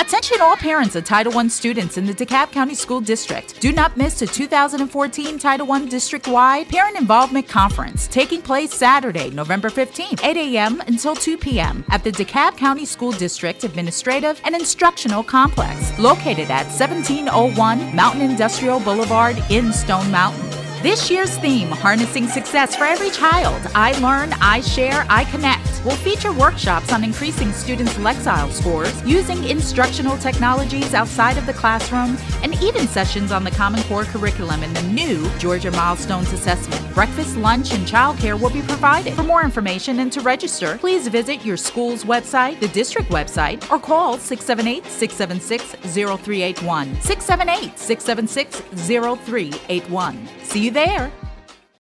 Attention all parents of Title I students in the DeKalb County School District. Do not miss the 2014 Title I District-wide Parent Involvement Conference taking place Saturday, November 15th, 8 a.m. until 2 p.m. at the DeKalb County School District Administrative and Instructional Complex, located at 1701 Mountain Industrial Boulevard in Stone Mountain. This year's theme, Harnessing Success for Every Child, I Learn, I Share, I Connect, will feature workshops on increasing students' Lexile scores, using instructional technologies outside of the classroom, and even sessions on the Common Core curriculum in the new Georgia Milestones Assessment. Breakfast, lunch, and childcare will be provided. For more information and to register, please visit your school's website, the district website, or call 678-676-0381. 678-676-0381. See you there.